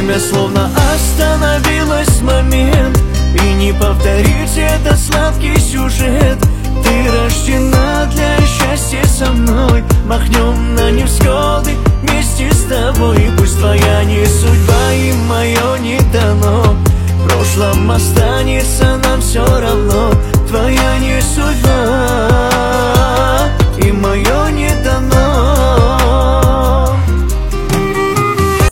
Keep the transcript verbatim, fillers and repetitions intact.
Время словно остановилось в момент, и не повторить этот сладкий сюжет. Ты рождена для счастья со мной, махнем на невзгоды вместе с тобой. Пусть твоя не судьба и мое не дано, в прошлом останется нам все равно. Твоя не